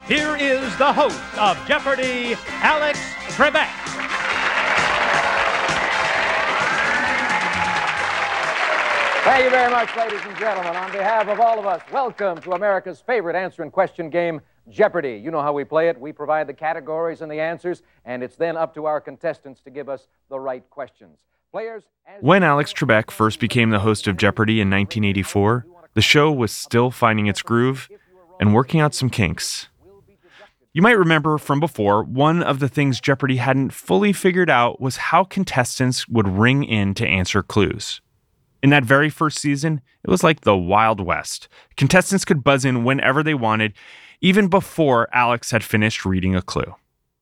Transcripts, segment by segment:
here is the host of Jeopardy, Alex Trebek. Thank you very much, ladies and gentlemen. On behalf of all of us, welcome to America's favorite answer and question game, Jeopardy. You know how we play it. We provide the categories and the answers, and it's then up to our contestants to give us the right questions. Players, when Alex Trebek first became the host of Jeopardy in 1984, the show was still finding its groove and working out some kinks. You might remember from before, one of the things Jeopardy hadn't fully figured out was how contestants would ring in to answer clues. In that very first season, it was like the Wild West. Contestants could buzz in whenever they wanted, even before Alex had finished reading a clue.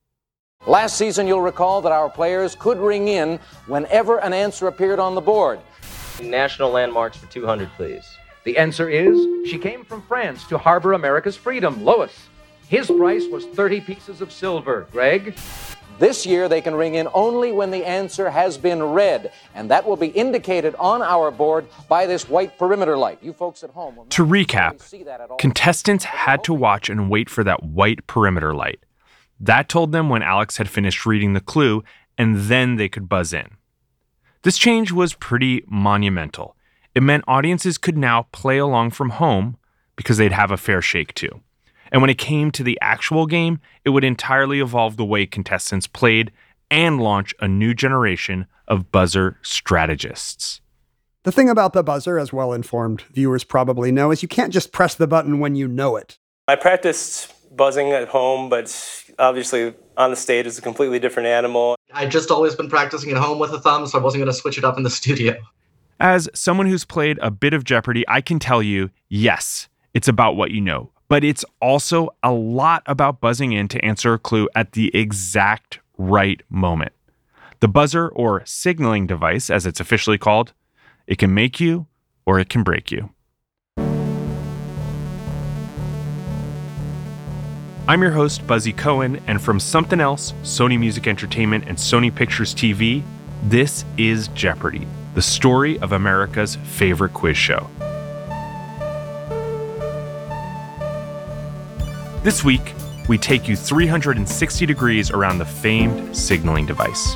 Last season, you'll recall that our players could ring in whenever an answer appeared on the board. National landmarks for 200, please. The answer is, she came from France to harbor America's freedom. Lois. His price was 30 pieces of silver. Greg. This year, they can ring in only when the answer has been read, and that will be indicated on our board by this white perimeter light. You folks at home will To recap, contestants had to watch and wait for that white perimeter light. That told them when Alex had finished reading the clue, and then they could buzz in. This change was pretty monumental. It meant audiences could now play along from home because they'd have a fair shake too. And when it came to the actual game, it would entirely evolve the way contestants played and launch a new generation of buzzer strategists. The thing about the buzzer, as well-informed viewers probably know, is you can't just press the button when you know it. I practiced buzzing at home, but obviously on the stage is a completely different animal. I'd just always been practicing at home with a thumb, so I wasn't going to switch it up in the studio. As someone who's played a bit of Jeopardy, I can tell you, yes, it's about what you know. But it's also a lot about buzzing in to answer a clue at the exact right moment. The buzzer, or signaling device, as it's officially called, it can make you or it can break you. I'm your host, Buzzy Cohen, and from Something Else, Sony Music Entertainment, and Sony Pictures TV, this is Jeopardy, the story of America's favorite quiz show. This week, we take you 360 degrees around the famed signaling device.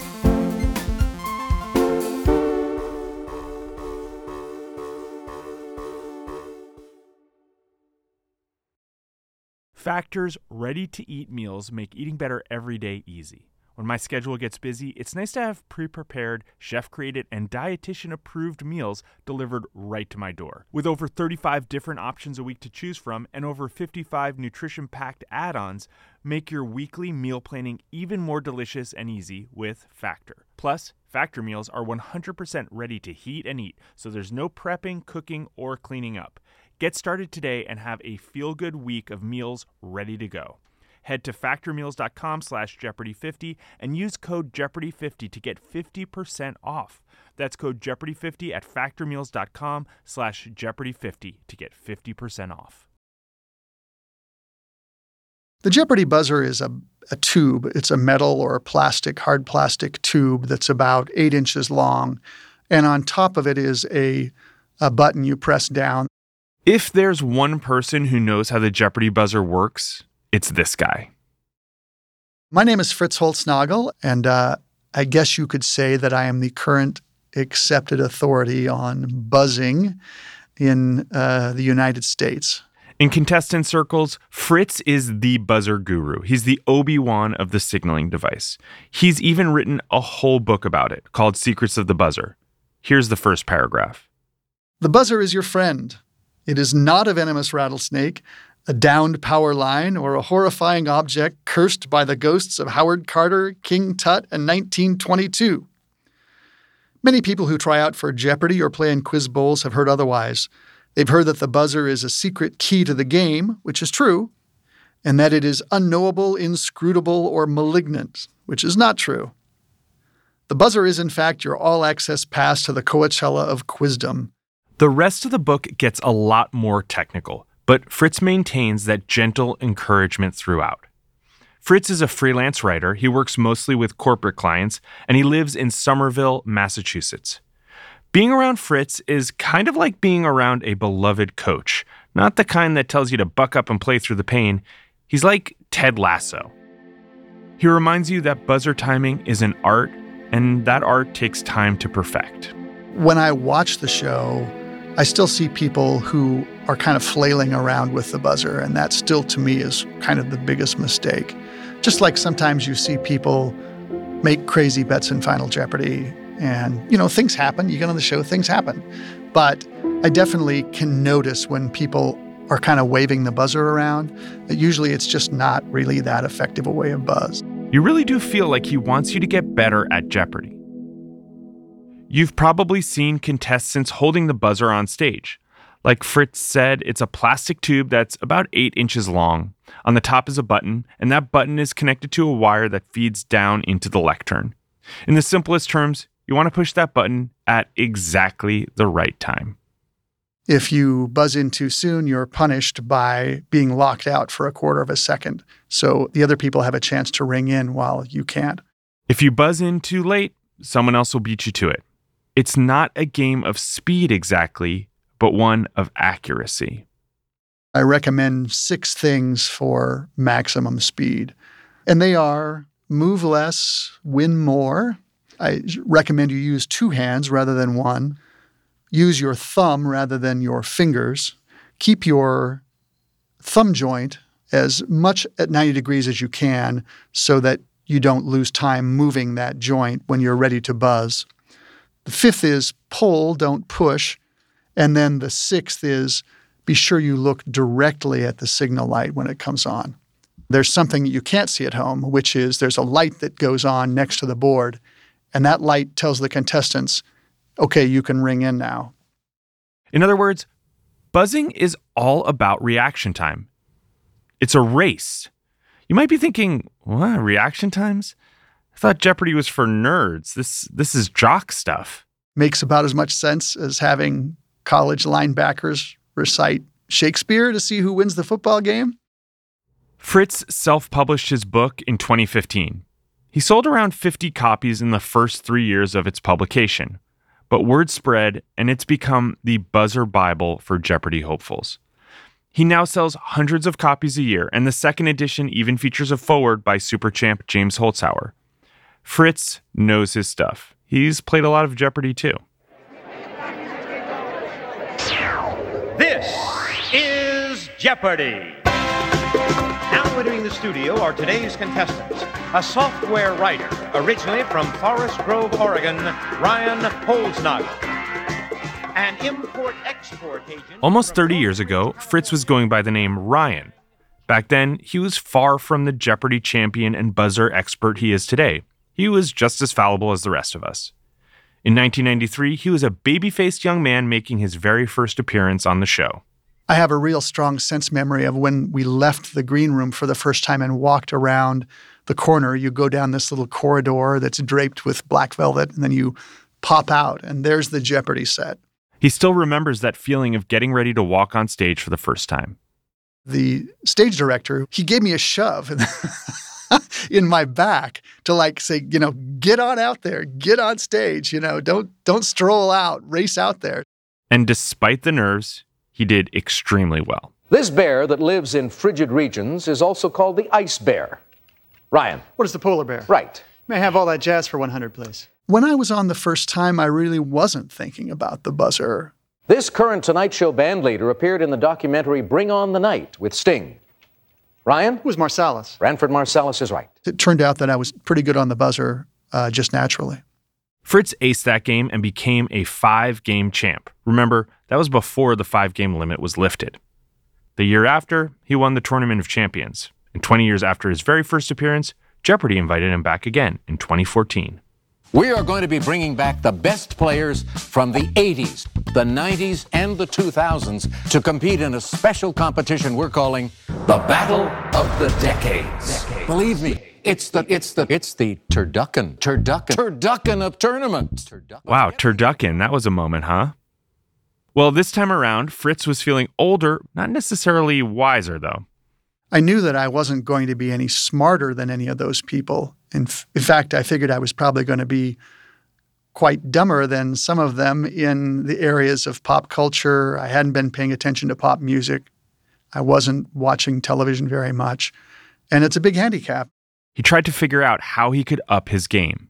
Factor's ready-to-eat meals make eating better every day easy. When my schedule gets busy, it's nice to have pre-prepared, chef-created, and dietitian-approved meals delivered right to my door. With over 35 different options a week to choose from and over 55 nutrition-packed add-ons, make your weekly meal planning even more delicious and easy with Factor. Plus, Factor meals are 100% ready to heat and eat, so there's no prepping, cooking, or cleaning up. Get started today and have a feel-good week of meals ready to go. Head to factormeals.com/Jeopardy50 and use code Jeopardy50 to get 50% off. That's code Jeopardy50 at factormeals.com/Jeopardy50 to get 50% off. The Jeopardy buzzer is a tube. It's a metal or plastic, hard plastic tube that's about 8 inches long. And on top of it is a button you press down. If there's one person who knows how the Jeopardy buzzer works, it's this guy. My name is Fritz Holznagel, and I guess you could say that I am the current accepted authority on buzzing in the United States. In contestant circles, Fritz is the buzzer guru. He's the Obi-Wan of the signaling device. He's even written a whole book about it called Secrets of the Buzzer. Here's the first paragraph. The buzzer is your friend. It is not a venomous rattlesnake, a downed power line, or a horrifying object cursed by the ghosts of Howard Carter, King Tut, and 1922. Many people who try out for Jeopardy or play in quiz bowls have heard otherwise. They've heard that the buzzer is a secret key to the game, which is true, and that it is unknowable, inscrutable, or malignant, which is not true. The buzzer is, in fact, your all-access pass to the Coachella of quizdom. The rest of the book gets a lot more technical, but Fritz maintains that gentle encouragement throughout. Fritz is a freelance writer. He works mostly with corporate clients, and he lives in Somerville, Massachusetts. Being around Fritz is kind of like being around a beloved coach, not the kind that tells you to buck up and play through the pain. He's like Ted Lasso. He reminds you that buzzer timing is an art, and that art takes time to perfect. When I watch the show, I still see people who are kind of flailing around with the buzzer, and that still, to me, is kind of the biggest mistake. Just like sometimes you see people make crazy bets in Final Jeopardy, and, things happen. You get on the show, things happen. But I definitely can notice when people are kind of waving the buzzer around, that usually it's just not really that effective a way of buzz. You really do feel like he wants you to get better at Jeopardy! You've probably seen contestants holding the buzzer on stage. Like Fritz said, it's a plastic tube that's about 8 inches long. On the top is a button, and that button is connected to a wire that feeds down into the lectern. In the simplest terms, you want to push that button at exactly the right time. If you buzz in too soon, you're punished by being locked out for a quarter of a second, so the other people have a chance to ring in while you can't. If you buzz in too late, someone else will beat you to it. It's not a game of speed exactly, but one of accuracy. I recommend 6 things for maximum speed, and they are move less, win more. I recommend you use 2 hands rather than 1. Use your thumb rather than your fingers. Keep your thumb joint as much at 90 degrees as you can so that you don't lose time moving that joint when you're ready to buzz. The 5th is pull, don't push. And then the 6th is be sure you look directly at the signal light when it comes on. There's something you can't see at home, which is there's a light that goes on next to the board, and that light tells the contestants, okay, you can ring in now. In other words, buzzing is all about reaction time. It's a race. You might be thinking, what, reaction times? I thought Jeopardy was for nerds. This is jock stuff. Makes about as much sense as having college linebackers recite Shakespeare to see who wins the football game. Fritz self-published his book in 2015. He sold around 50 copies in the first 3 years of its publication. But word spread, and it's become the buzzer Bible for Jeopardy hopefuls. He now sells hundreds of copies a year, and the second edition even features a foreword by super champ James Holzhauer. Fritz knows his stuff. He's played a lot of Jeopardy too. This is Jeopardy! Now entering the studio are today's contestants. A software writer, originally from Forest Grove, Oregon, Ryan Holznagel. An import-export agent... Almost 30 years ago, Fritz was going by the name Ryan. Back then, he was far from the Jeopardy champion and buzzer expert he is today. He was just as fallible as the rest of us. In 1993, he was a baby-faced young man making his very first appearance on the show. I have a real strong sense memory of when we left the green room for the first time and walked around the corner. You go down this little corridor that's draped with black velvet, and then you pop out, and there's the Jeopardy set. He still remembers that feeling of getting ready to walk on stage for the first time. The stage director, he gave me a shove in my back to say, get on out there, get on stage, don't stroll out, race out there. And despite the nerves, he did extremely well. This bear that lives in frigid regions is also called the ice bear. Ryan. What is the polar bear? Right. May I have all that jazz for 100, please? When I was on the first time, I really wasn't thinking about the buzzer. This current Tonight Show band leader appeared in the documentary Bring On the Night with Sting. Ryan? Who's Marsalis? Branford Marsalis is right. It turned out that I was pretty good on the buzzer just naturally. Fritz aced that game and became a 5-game champ. Remember, that was before the 5-game limit was lifted. The year after, he won the Tournament of Champions. And 20 years after his very first appearance, Jeopardy invited him back again in 2014. We are going to be bringing back the best players from the 80s, the 90s, and the 2000s to compete in a special competition we're calling the Battle of the Decades. Believe me, it's the turducken of tournaments. Wow, turducken, that was a moment, huh? Well, this time around, Fritz was feeling older, not necessarily wiser, though. I knew that I wasn't going to be any smarter than any of those people. In fact, I figured I was probably going to be quite dumber than some of them in the areas of pop culture. I hadn't been paying attention to pop music. I wasn't watching television very much, and it's a big handicap. He tried to figure out how he could up his game.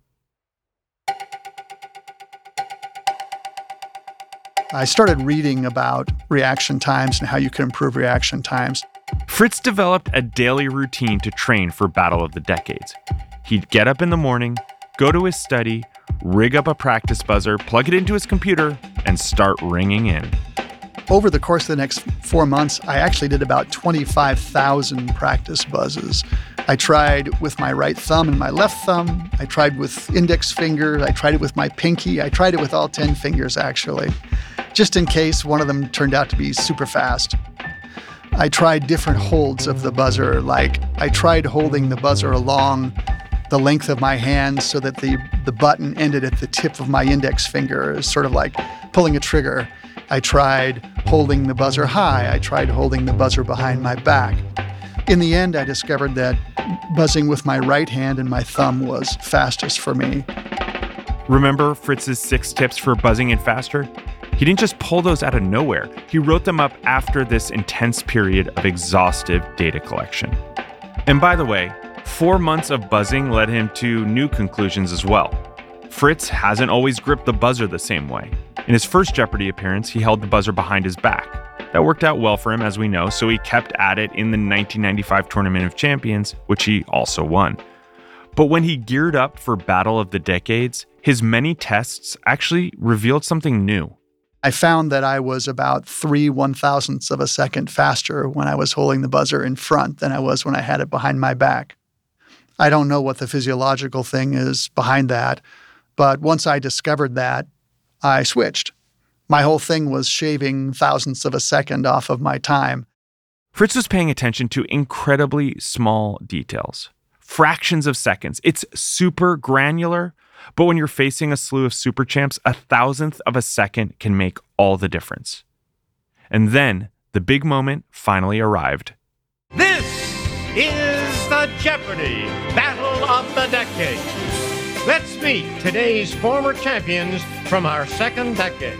I started reading about reaction times and how you could improve reaction times. Fritz developed a daily routine to train for Battle of the Decades. He'd get up in the morning, go to his study, rig up a practice buzzer, plug it into his computer, and start ringing in. Over the course of the next 4 months, I actually did about 25,000 practice buzzes. I tried with my right thumb and my left thumb. I tried with index finger. I tried it with my pinky. I tried it with all 10 fingers, actually, just in case one of them turned out to be super fast. I tried different holds of the buzzer, like I tried holding the buzzer along the length of my hand so that the button ended at the tip of my index finger, sort of like pulling a trigger. I tried holding the buzzer high. I tried holding the buzzer behind my back. In the end, I discovered that buzzing with my right hand and my thumb was fastest for me. Remember Fritz's 6 tips for buzzing it faster? He didn't just pull those out of nowhere. He wrote them up after this intense period of exhaustive data collection. And by the way, 4 months of buzzing led him to new conclusions as well. Fritz hasn't always gripped the buzzer the same way. In his first Jeopardy appearance, he held the buzzer behind his back. That worked out well for him, as we know, so he kept at it in the 1995 Tournament of Champions, which he also won. But when he geared up for Battle of the Decades, his many tests actually revealed something new. I found that I was about 3/1000ths of a second faster when I was holding the buzzer in front than I was when I had it behind my back. I don't know what the physiological thing is behind that, but once I discovered that, I switched. My whole thing was shaving thousandths of a second off of my time. Fritz was paying attention to incredibly small details. Fractions of seconds. It's super granular, but when you're facing a slew of super champs, 1,000th of a second can make all the difference. And then the big moment finally arrived. This is the Jeopardy! Battle of the Decades. Let's meet today's former champions from our second decade.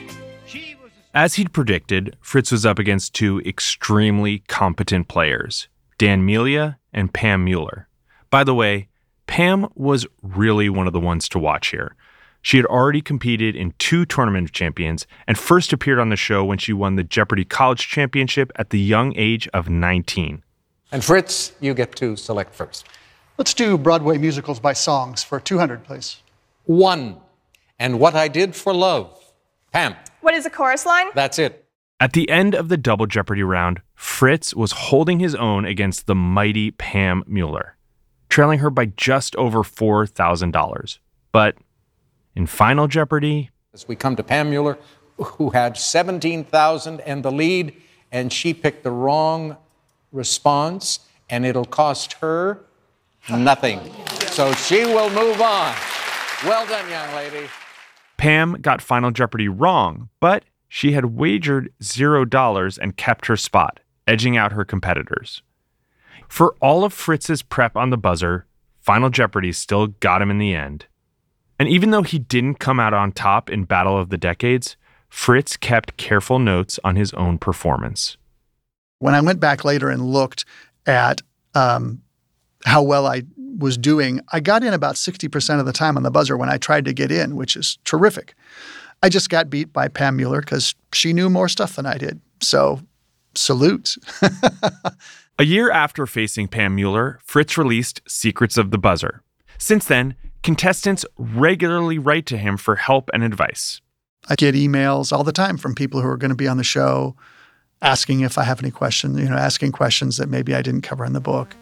As he'd predicted, Fritz was up against 2 extremely competent players, Dan Melia and Pam Mueller. By the way, Pam was really one of the ones to watch here. She had already competed in 2 Tournament of Champions and first appeared on the show when she won the Jeopardy College Championship at the young age of 19. And Fritz, you get to select first. Let's do Broadway musicals by songs for 200, please. 1. And What I Did for Love. Pam. What is the chorus line? That's it. At the end of the Double Jeopardy round, Fritz was holding his own against the mighty Pam Mueller, trailing her by just over $4,000. But in Final Jeopardy... As we come to Pam Mueller, who had 17,000 and the lead, and she picked the wrong response, and it'll cost her nothing. So she will move on. Well done, young lady. Pam got Final Jeopardy wrong, but she had wagered $0 and kept her spot, edging out her competitors. For all of Fritz's prep on the buzzer, Final Jeopardy still got him in the end. And even though he didn't come out on top in Battle of the Decades, Fritz kept careful notes on his own performance. When I went back later and looked at how well I was doing, I got in about 60% of the time on the buzzer when I tried to get in, which is terrific. I just got beat by Pam Mueller because she knew more stuff than I did. So, salute. A year after facing Pam Mueller, Fritz released Secrets of the Buzzer. Since then, contestants regularly write to him for help and advice. I get emails all the time from people who are going to be on the show asking if I have any questions, asking questions that maybe I didn't cover in the book.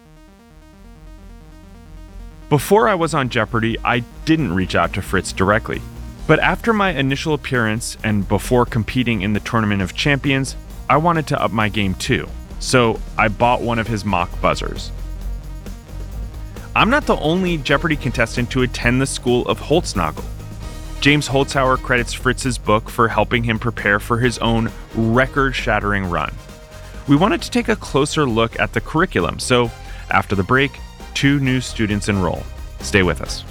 Before I was on Jeopardy, I didn't reach out to Fritz directly. But after my initial appearance and before competing in the Tournament of Champions, I wanted to up my game too. So I bought one of his mock buzzers. I'm not the only Jeopardy contestant to attend the school of Holznagel. James Holzhauer credits Fritz's book for helping him prepare for his own record-shattering run. We wanted to take a closer look at the curriculum, so after the break, 2 new students enroll. Stay with us.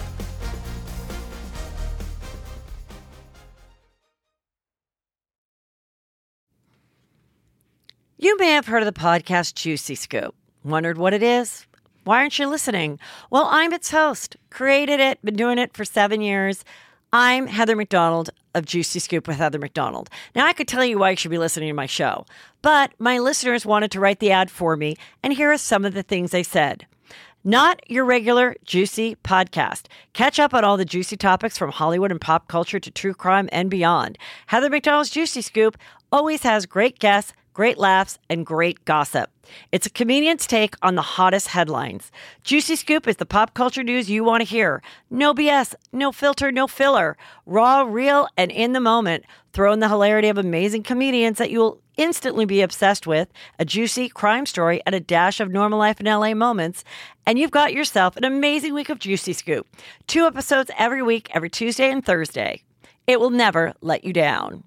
You may have heard of the podcast Juicy Scoop. Wondered what it is? Why aren't you listening? Well, I'm its host. Created it, been doing it for 7 years. I'm Heather McDonald of Juicy Scoop with Heather McDonald. Now, I could tell you why you should be listening to my show, but my listeners wanted to write the ad for me, and here are some of the things they said. Not your regular juicy podcast. Catch up on all the juicy topics from Hollywood and pop culture to true crime and beyond. Heather McDonald's Juicy Scoop always has great guests, great laughs, and great gossip. It's a comedian's take on the hottest headlines. Juicy Scoop is the pop culture news you want to hear. No BS, no filter, no filler. Raw, real, and in the moment. Throw in the hilarity of amazing comedians that you'll instantly be obsessed with, a juicy crime story, and a dash of normal life in LA moments, and you've got yourself an amazing week of Juicy Scoop. 2 episodes every week, every Tuesday and Thursday. It will never let you down.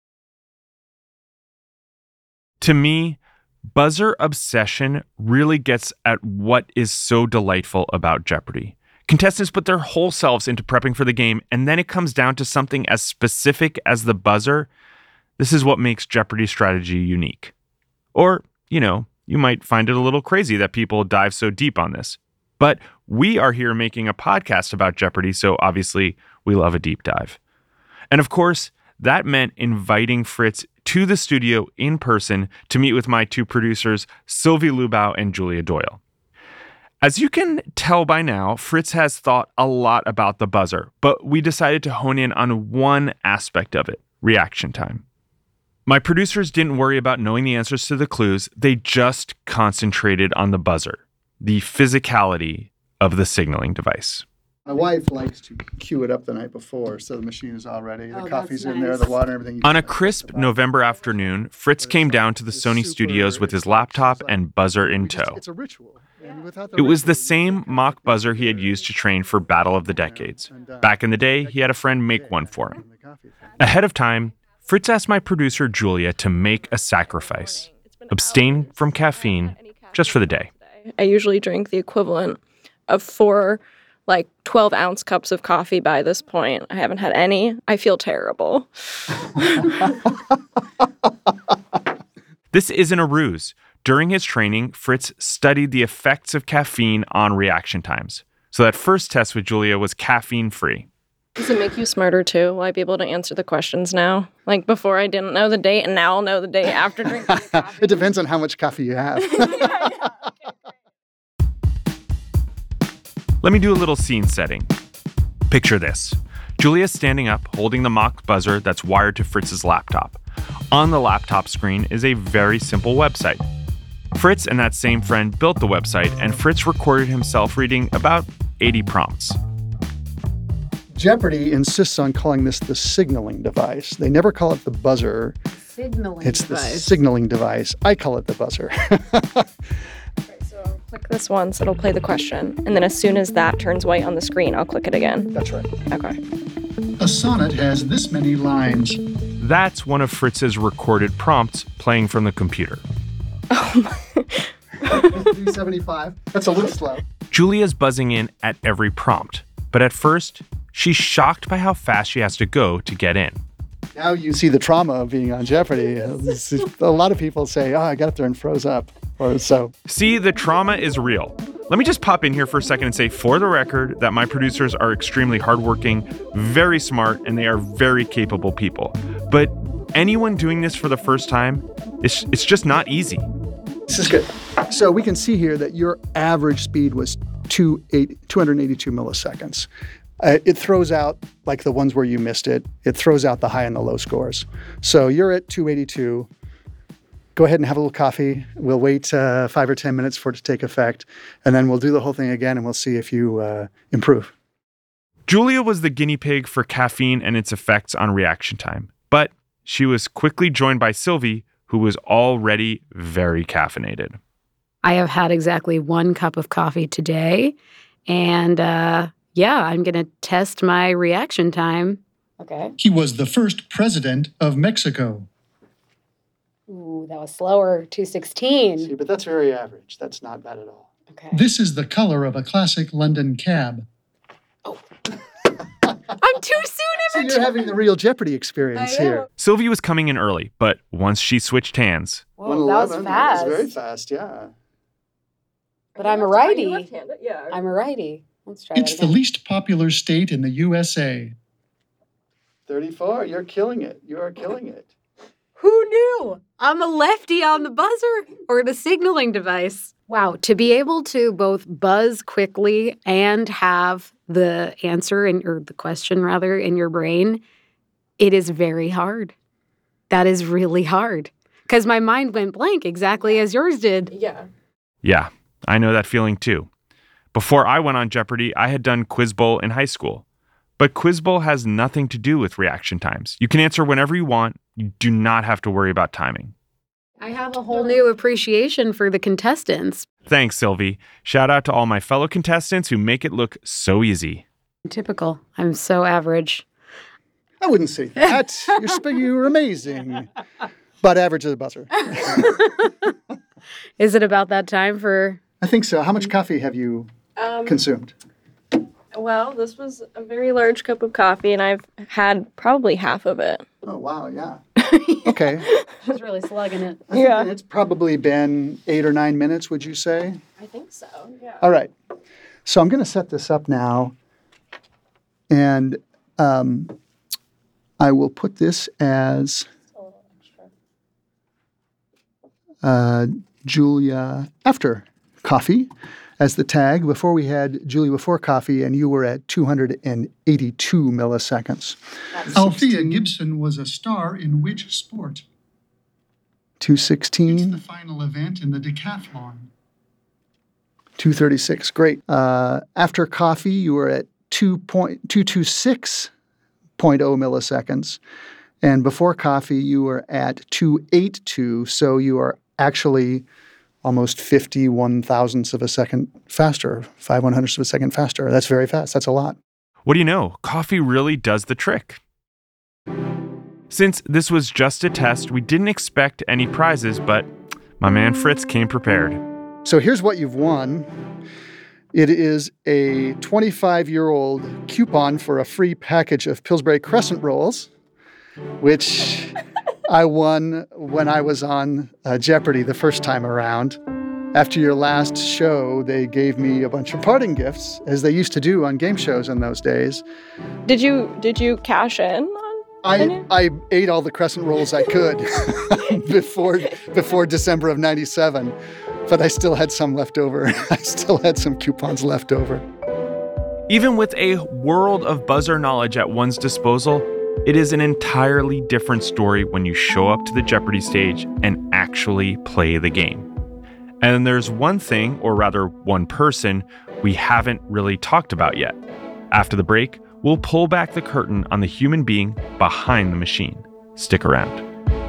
To me, buzzer obsession really gets at what is so delightful about Jeopardy! Contestants put their whole selves into prepping for the game, and then it comes down to something as specific as the buzzer. This is what makes Jeopardy! Strategy unique. Or, you might find it a little crazy that people dive so deep on this. But we are here making a podcast about Jeopardy!, so obviously we love a deep dive. And of course, that meant inviting Fritz to the studio in person to meet with my 2 producers, Sylvie Lubau and Julia Doyle. As you can tell by now, Fritz has thought a lot about the buzzer, but we decided to hone in on one aspect of it, reaction time. My producers didn't worry about knowing the answers to the clues, they just concentrated on the buzzer, the physicality of the signaling device. My wife likes to cue it up the night before, so the machine is all ready. The coffee's in there, the water, everything. On a crisp November afternoon, Fritz came down to the Sony studios with his laptop and buzzer in tow. It's a ritual. It was the same mock buzzer he had used to train for Battle of the Decades. Back in the day, he had a friend make one for him. Ahead of time, Fritz asked my producer Julia to make a sacrifice. Abstain from caffeine just for the day. I usually drink the equivalent of 4 12-ounce cups of coffee by this point. I haven't had any. I feel terrible. This isn't a ruse. During his training, Fritz studied the effects of caffeine on reaction times. So that first test with Julia was caffeine-free. Does it make you smarter too? Will I be able to answer the questions now? Like before I didn't know the date, and now I'll know the day after drinking the coffee? It depends on how much coffee you have. Let me do a little scene setting. Picture this. Julia's standing up, holding the mock buzzer that's wired to Fritz's laptop. On the laptop screen is a very simple website. Fritz and that same friend built the website, and Fritz recorded himself reading about 80 prompts. Jeopardy! Insists on calling this the signaling device. They never call it the buzzer. It's the signaling device. I call it the buzzer. Click this once, it'll play the question. And then as soon as that turns white on the screen, I'll click it again. That's right. Okay. A sonnet has this many lines. That's one of Fritz's recorded prompts playing from the computer. Oh my. 375. That's a little slow. Julia's buzzing in at every prompt. But at first, she's shocked by how fast she has to go to get in. Now you see the trauma of being on Jeopardy! A lot of people say, I got up there and froze up. Or so. See, the trauma is real. Let me just pop in here for a second and say, for the record, that my producers are extremely hardworking, very smart, and they are very capable people. But anyone doing this for the first time, it's just not easy. This is good. So we can see here that your average speed was 282 milliseconds. It throws out, like the ones where you missed it, it throws out the high and the low scores. So you're at 282. Go ahead and have a little coffee. We'll wait 5 or 10 minutes for it to take effect, and then we'll do the whole thing again, and we'll see if you improve. Julia was the guinea pig for caffeine and its effects on reaction time, but she was quickly joined by Sylvie, who was already very caffeinated. I have had exactly 1 cup of coffee today, and I'm going to test my reaction time. Okay. He was the first president of Mexico. Ooh, that was slower. 216. See, but that's very average. That's not bad at all. Okay. This is the color of a classic London cab. Oh. I'm too soon in So you're having the real Jeopardy experience here. Sylvie was coming in early, but once she switched hands, Whoa, that was 111, fast. That was very fast, yeah. But I'm a righty. Left-handed, yeah. I'm a righty. Let's try It's that the again. least popular state in the USA. 34, you're killing it. You are killing it. Who knew? I'm a lefty on the buzzer or the signaling device. Wow, to be able to both buzz quickly and have the answer or the question rather in your brain, it is very hard. That is really hard. Because my mind went blank exactly as yours did. Yeah. yeah, I know that feeling too. Before I went on Jeopardy, I had done Quiz Bowl in high school. But Quiz Bowl has nothing to do with reaction times. You can answer whenever you want. You do not have to worry about timing. I have a whole new appreciation for the contestants. Thanks, Sylvie. Shout out to all my fellow contestants who make it look so easy. Typical. I'm so average. I wouldn't say that. You're amazing. But average as a buzzer. Is it about that time for... I think so. How much coffee have you consumed? Well, this was a very large cup of coffee, and I've had probably half of it. Oh, wow, yeah. Okay. She's really slugging it. I think it's probably been 8 or 9 minutes, would you say? I think so, yeah. All right. So I'm going to set this up now. And I will put this as Julia after coffee as the tag. Before we had Julia before coffee, and you were at 282 milliseconds. Althea Gibson was a star in which sport? 216. It's the final event in the decathlon. 236. Great. After coffee, you were at 226.0 milliseconds. And before coffee, you were at 282. So you are actually almost 51 thousandths of a second faster, 5/100ths of a second faster. That's very fast. That's a lot. What do you know? Coffee really does the trick. Since this was just a test, we didn't expect any prizes, but my man Fritz came prepared. So here's what you've won. It is a 25-year-old coupon for a free package of Pillsbury Crescent Rolls, which I won when I was on Jeopardy the first time around. After your last show, they gave me a bunch of parting gifts, as they used to do on game shows in those days. Did you cash in on I ate all the Crescent Rolls I could before December of 97, but I still had some left over. I still had some coupons left over. Even with a world of buzzer knowledge at one's disposal, it is an entirely different story when you show up to the Jeopardy stage and actually play the game. And there's one thing, or rather one person, we haven't really talked about yet. After the break, we'll pull back the curtain on the human being behind the machine. Stick around.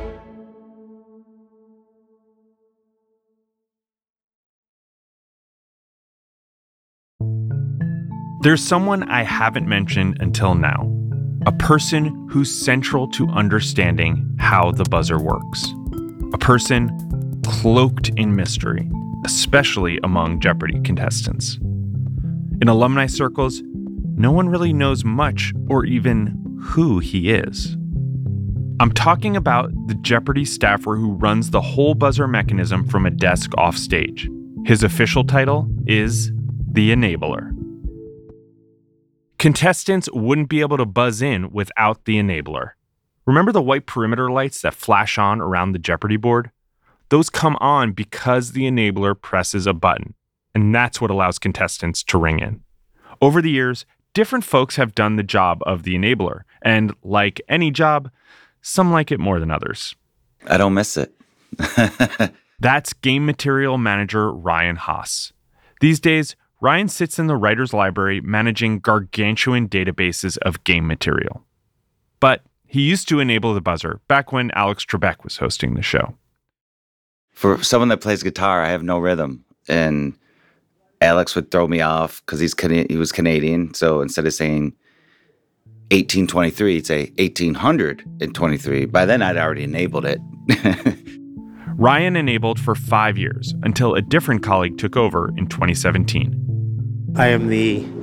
There's someone I haven't mentioned until now. A person who's central to understanding how the buzzer works. A person cloaked in mystery, especially among Jeopardy contestants. In alumni circles, no one really knows much or even who he is. I'm talking about the Jeopardy staffer who runs the whole buzzer mechanism from a desk off stage. His official title is the Enabler. Contestants wouldn't be able to buzz in without the Enabler. Remember the white perimeter lights that flash on around the Jeopardy board? Those come on because the Enabler presses a button, and that's what allows contestants to ring in. Over the years, different folks have done the job of the Enabler, and like any job, some like it more than others. I don't miss it. That's game material manager Ryan Haas. These days, Ryan sits in the writer's library managing gargantuan databases of game material. But he used to enable the buzzer back when Alex Trebek was hosting the show. For someone that plays guitar, I have no rhythm. And Alex would throw me off because he was Canadian. So instead of saying 1823, he'd say 1823. By then, I'd already enabled it. Ryan enabled for 5 years until a different colleague took over in 2017. I am the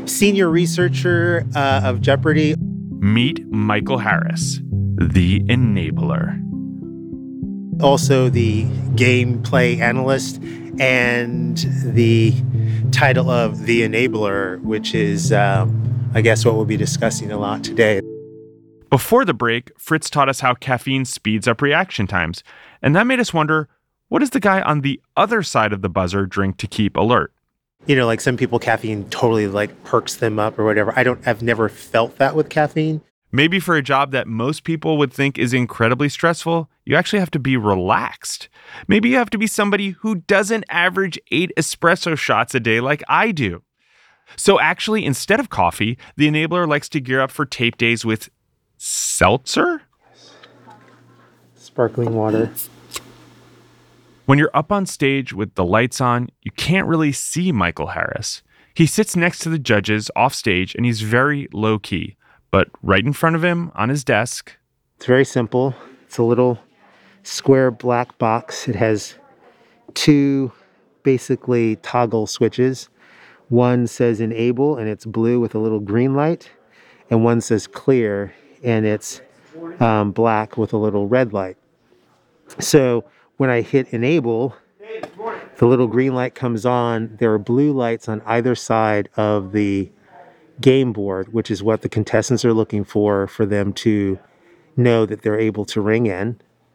senior researcher of Jeopardy. Meet Michael Harris, the enabler. Also the gameplay analyst and the title of The Enabler, which is, I guess, what we'll be discussing a lot today. Before the break, Fritz taught us how caffeine speeds up reaction times, and that made us wonder, what does the guy on the other side of the buzzer drink to keep alert? You know, like some people, caffeine totally like perks them up or whatever. I've never felt that with caffeine. Maybe for a job that most people would think is incredibly stressful, you actually have to be relaxed. Maybe you have to be somebody who doesn't average 8 espresso shots a day like I do. So actually, instead of coffee, the enabler likes to gear up for tape days with seltzer? Sparkling water. When you're up on stage with the lights on, you can't really see Michael Harris. He sits next to the judges off stage and he's very low key. But right in front of him on his desk, it's very simple. It's a little square black box. It has 2 basically toggle switches. One says enable and it's blue with a little green light. And one says clear and it's black with a little red light. So when I hit enable, the little green light comes on. There are blue lights on either side of the game board, which is what the contestants are looking for them to know that they're able to ring in.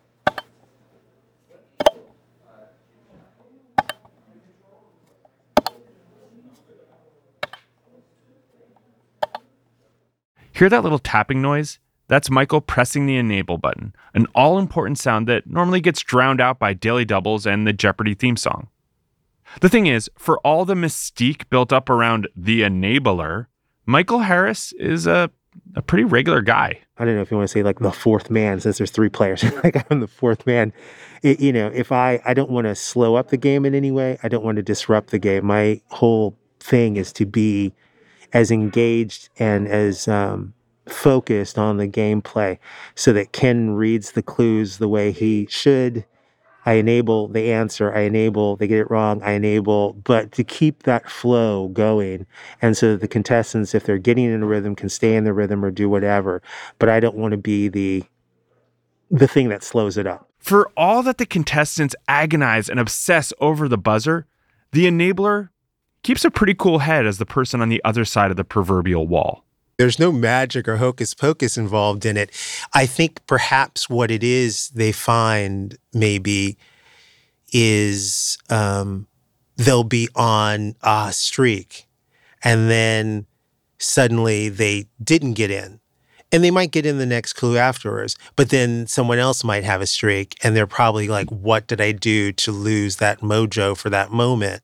Hear that little tapping noise? That's Michael pressing the enable button, an all-important sound that normally gets drowned out by Daily Doubles and the Jeopardy theme song. The thing is, for all the mystique built up around the enabler, Michael Harris is a pretty regular guy. I don't know if you want to say like the fourth man, since there's 3 players. Like I'm the fourth man. If I don't want to slow up the game in any way. I don't want to disrupt the game. My whole thing is to be as engaged and as focused on the gameplay so that Ken reads the clues the way he should. I enable the answer. I enable, they get it wrong. I enable, but to keep that flow going. And so the contestants, if they're getting in a rhythm, can stay in the rhythm or do whatever. But I don't want to be the thing that slows it up. For all that the contestants agonize and obsess over the buzzer, the enabler keeps a pretty cool head as the person on the other side of the proverbial wall. There's no magic or hocus pocus involved in it. I think perhaps what it is they find maybe is they'll be on a streak and then suddenly they didn't get in. And they might get in the next clue afterwards, but then someone else might have a streak and they're probably like, what did I do to lose that mojo for that moment?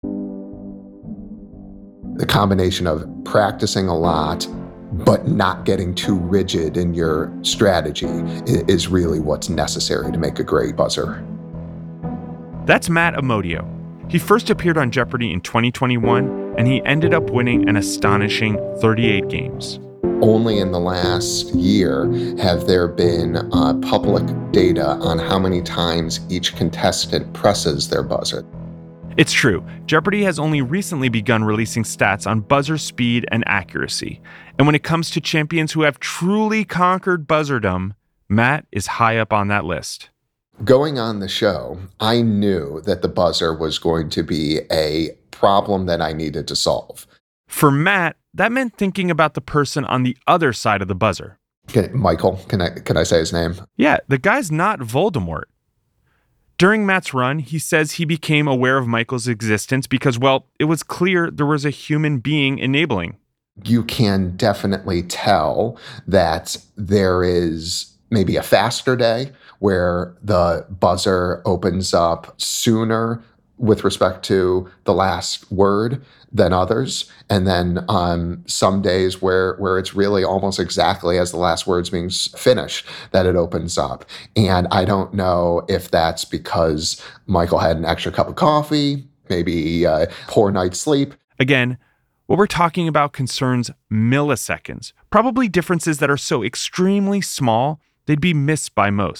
The combination of practicing a lot but not getting too rigid in your strategy is really what's necessary to make a great buzzer. That's Matt Amodio. He first appeared on Jeopardy in 2021, and he ended up winning an astonishing 38 games. Only in the last year have there been public data on how many times each contestant presses their buzzer. It's true, Jeopardy has only recently begun releasing stats on buzzer speed and accuracy. And when it comes to champions who have truly conquered buzzerdom, Matt is high up on that list. Going on the show, I knew that the buzzer was going to be a problem that I needed to solve. For Matt, that meant thinking about the person on the other side of the buzzer. Michael, can I say his name? Yeah, the guy's not Voldemort. During Matt's run, he says he became aware of Michael's existence because, well, it was clear there was a human being enabling. You can definitely tell that there is maybe a faster day where the buzzer opens up sooner with respect to the last word than others. And then on some days where it's really almost exactly as the last word's being finished that it opens up. And I don't know if that's because Michael had an extra cup of coffee, maybe a poor night's sleep. Again, what we're talking about concerns milliseconds, probably differences that are so extremely small, they'd be missed by most.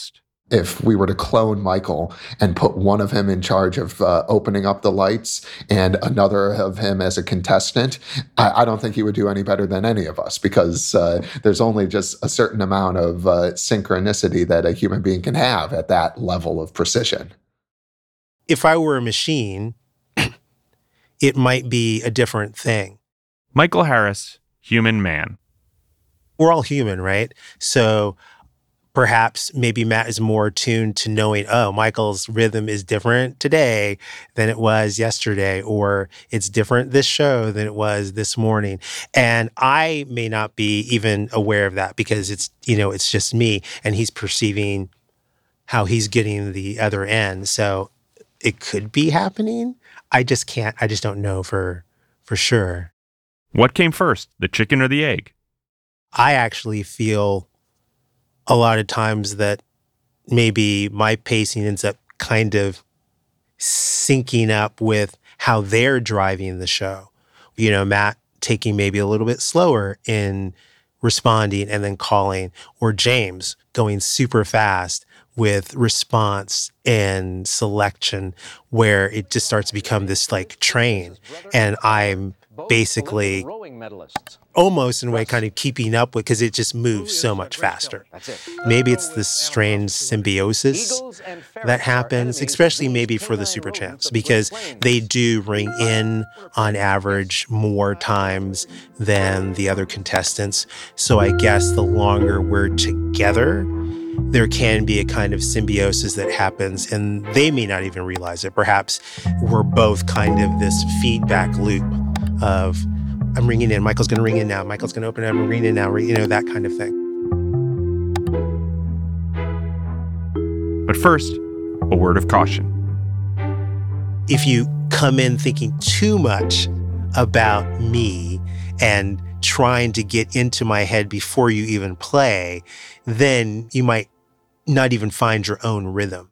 If we were to clone Michael and put one of him in charge of opening up the lights and another of him as a contestant, I don't think he would do any better than any of us, because there's only just a certain amount of synchronicity that a human being can have at that level of precision. If I were a machine, it might be a different thing. Michael Harris, human man. We're all human, right? So perhaps maybe Matt is more attuned to knowing, oh, Michael's rhythm is different today than it was yesterday, or it's different this show than it was this morning. And I may not be even aware of that because it's just me, and he's perceiving how he's getting the other end. So it could be happening. I just don't know for sure. What came first, the chicken or the egg? I actually feel a lot of times that maybe my pacing ends up kind of syncing up with how they're driving the show. Matt taking maybe a little bit slower in responding and then calling, or James going super fast with response and selection, where it just starts to become this like train. And I'm basically almost in a way kind of keeping up with, because it just moves so much faster. Maybe it's this strange symbiosis that happens, especially maybe for the Super Champs, because they do ring in on average more times than the other contestants. So I guess the longer we're together, there can be a kind of symbiosis that happens, and they may not even realize it. Perhaps we're both kind of this feedback loop of, I'm ringing in, Michael's going to ring in now, Michael's going to open it, I'm ringing in now, that kind of thing. But first, a word of caution. If you come in thinking too much about me and trying to get into my head before you even play, then you might not even find your own rhythm.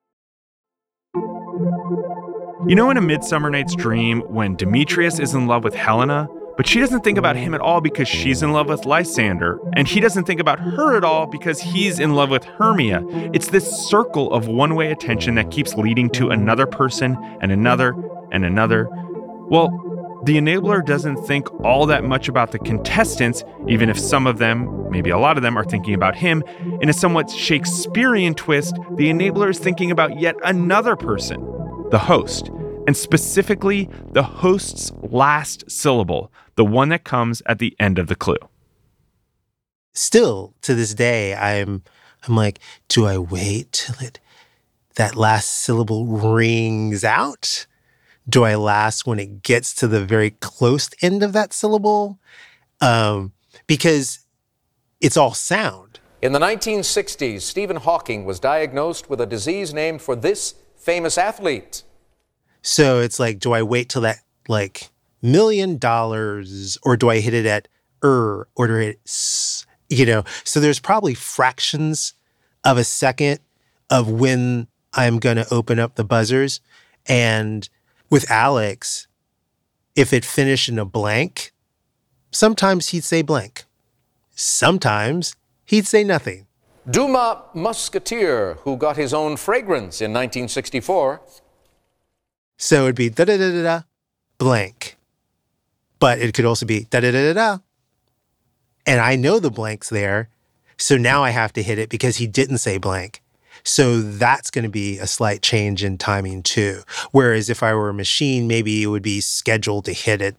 In A Midsummer Night's Dream, when Demetrius is in love with Helena, but she doesn't think about him at all because she's in love with Lysander, and he doesn't think about her at all because he's in love with Hermia. It's this circle of one-way attention that keeps leading to another person and another and another. Well, the enabler doesn't think all that much about the contestants, even if some of them, maybe a lot of them, are thinking about him. In a somewhat Shakespearean twist, the enabler is thinking about yet another person, the host, and specifically the host's last syllable, the one that comes at the end of the clue. Still, to this day, I'm like, do I wait till that last syllable rings out? Do I last when it gets to the very close end of that syllable? Because it's all sound. In the 1960s, Stephen Hawking was diagnosed with a disease named for this famous athlete. So it's like, do I wait till that $1 million, or do I hit it at or do I hit s? So there's probably fractions of a second of when I'm going to open up the buzzers. And with Alex, if it finished in a blank, sometimes he'd say blank. Sometimes he'd say nothing. Dumas Musketeer, who got his own fragrance in 1964. So it'd be da-da-da-da-da, blank. But it could also be da-da-da-da-da. And I know the blank's there, so now I have to hit it because he didn't say blank. So that's going to be a slight change in timing too. Whereas if I were a machine, maybe it would be scheduled to hit it,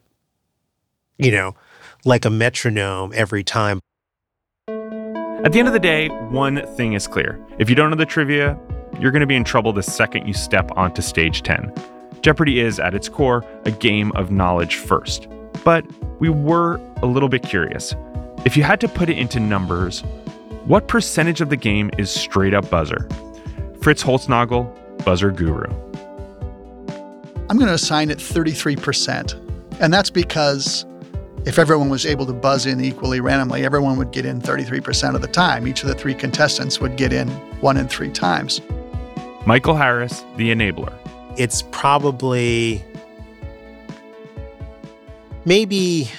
like a metronome every time. At the end of the day, one thing is clear. If you don't know the trivia, you're going to be in trouble the second you step onto stage 10. Jeopardy is, at its core, a game of knowledge first. But we were a little bit curious. If you had to put it into numbers, what percentage of the game is straight up buzzer? Fritz Holznagel, buzzer guru. I'm going to assign it 33%. And that's because if everyone was able to buzz in equally randomly, everyone would get in 33% of the time. Each of the three contestants would get in 1 in 3 times. Michael Harris, the enabler. It's probably maybe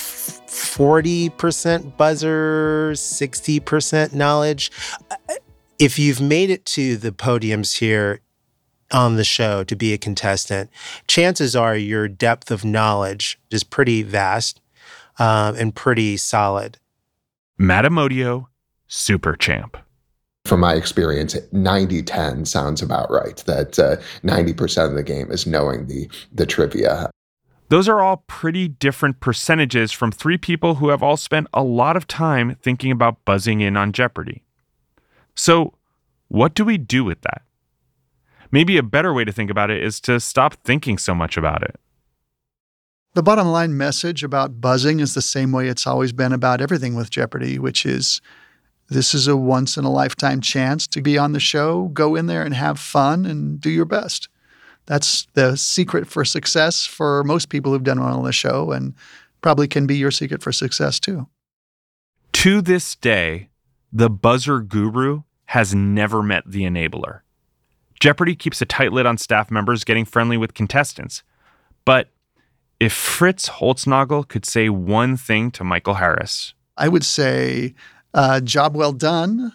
40% buzzer, 60% knowledge. if you've made it to the podiums here on the show to be a contestant, chances are your depth of knowledge is pretty vast and pretty solid. Matt Amodio, Super Champ. From my experience, 90-10 sounds about right, that 90% of the game is knowing the trivia. Those are all pretty different percentages from three people who have all spent a lot of time thinking about buzzing in on Jeopardy! So, what do we do with that? Maybe a better way to think about it is to stop thinking so much about it. The bottom line message about buzzing is the same way it's always been about everything with Jeopardy!, which is this is a once-in-a-lifetime chance to be on the show. Go in there and have fun and do your best. That's the secret for success for most people who've done well on the show, and probably can be your secret for success too. To this day, the buzzer guru has never met the enabler. Jeopardy! Keeps a tight lid on staff members getting friendly with contestants. But if Fritz Holznagel could say one thing to Michael Harris, I would say, job well done.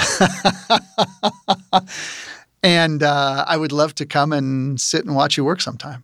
And I would love to come and sit and watch you work sometime.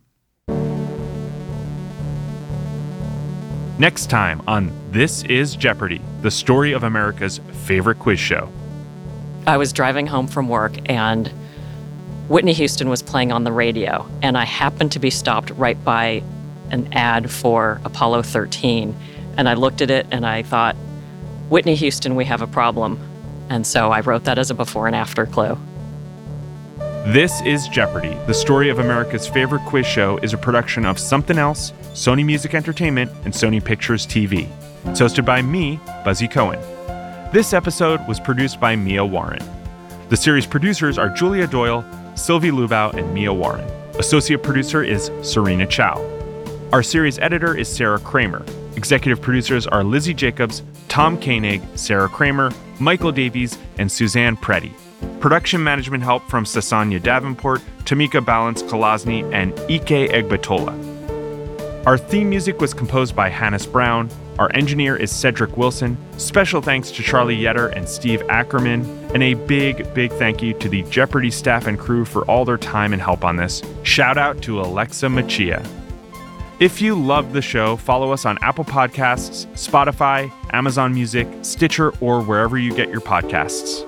Next time on This is Jeopardy! The story of America's favorite quiz show. I was driving home from work and Whitney Houston was playing on the radio, and I happened to be stopped right by an ad for Apollo 13. And I looked at it and I thought, Whitney Houston, we have a problem. And so I wrote that as a before and after clue. This is Jeopardy! The story of America's favorite quiz show is a production of Something Else, Sony Music Entertainment, and Sony Pictures TV. It's hosted by me, Buzzy Cohen. This episode was produced by Mia Warren. The series producers are Julia Doyle, Sylvie Lubau, and Mia Warren. Associate producer is Serena Chow. Our series editor is Sarah Kramer. Executive producers are Lizzie Jacobs, Tom Koenig, Sarah Kramer, Michael Davies, and Suzanne Preddy. Production management help from Sasanya Davenport, Tamika Balance-Kolosny, and Ike Egbatola. Our theme music was composed by Hannes Brown. Our engineer is Cedric Wilson. Special thanks to Charlie Yetter and Steve Ackerman. And a big, big thank you to the Jeopardy! Staff and crew for all their time and help on this. Shout out to Alexa Machia. If you loved the show, follow us on Apple Podcasts, Spotify, Amazon Music, Stitcher, or wherever you get your podcasts.